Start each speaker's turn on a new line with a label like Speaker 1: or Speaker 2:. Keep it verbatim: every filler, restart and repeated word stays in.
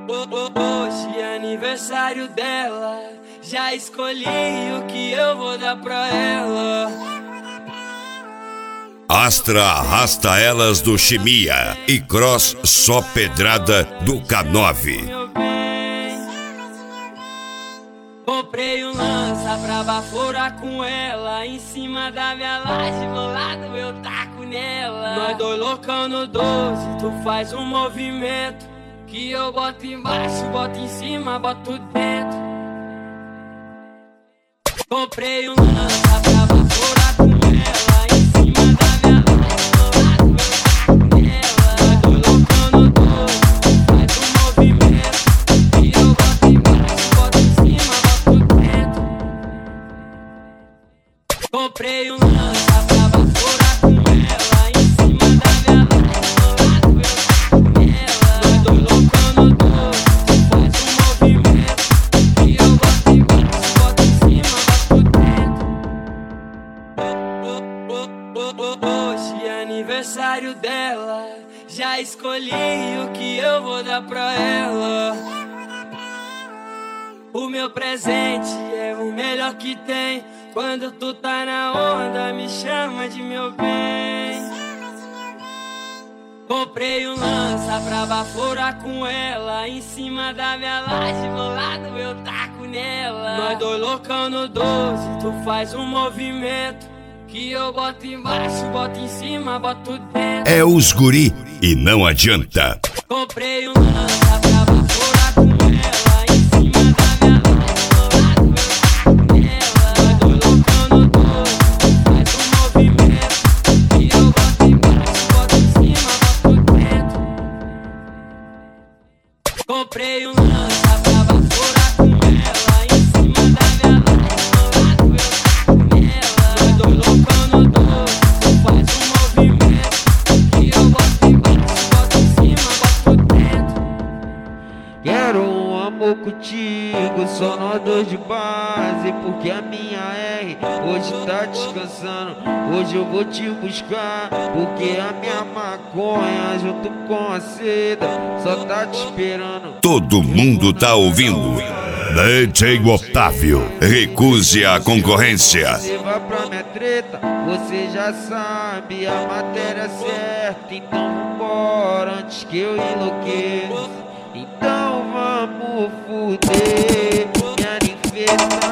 Speaker 1: Hoje é aniversário dela, já escolhi o que eu vou dar pra ela.
Speaker 2: Astra arrasta elas do Chimia e Cross só pedrada do K nove.
Speaker 1: Comprei um lança pra baforar com ela, em cima da minha laje, bolado eu taco nela. Nós dois loucão no doze, tu faz um movimento que eu boto embaixo, boto em cima, boto dentro. Comprei um lança pra baforar com ela, em cima da minha laje, bolado eu taco nela. Nós dois loucão no doze, faz um movimento que eu boto embaixo, boto em cima, boto dentro. Comprei um lança pra baforar com ela, em cima da minha laje, bolado eu taco nela. Nós dois loucão no doze, faz um movimento que eu boto embaixo, boto em cima, boto dentro. Hoje é aniversário dela, já escolhi o que eu vou dar pra ela. O meu presente é o melhor que tem. Quando tu tá na onda, me chama de meu bem. Comprei um lança pra baforar com ela, em cima da minha laje, bolado eu taco nela. Nós dois loucão no doze, tu faz um movimento que eu boto embaixo, boto em cima, boto dentro.
Speaker 2: É os guri e não adianta.
Speaker 1: Comprei um lança pra baforar com ela, em cima da minha laje, bolado eu taco nela. Nós dois loucão no doze, faz um movimento que eu boto embaixo, boto em cima, boto dentro. Comprei um lança pra baforar com ela, em cima da minha laje, bolado eu taco nela. Nós dois loucão no doze, faz um movimento que eu boto embaixo, boto em cima, boto dentro.
Speaker 3: Quero um amor contigo, só nós dois de base, porque a minha R hoje tá descansando. Hoje eu vou te buscar, porque a minha maconha junto com a seda só tá te esperando.
Speaker 2: Todo mundo tá ouvindo. D J Otávio, recuse a concorrência.
Speaker 3: Você vai pra minha treta, você já sabe a matéria certa. Então vambora antes que eu enlouqueça. Então vamos fuder minha ninfeta.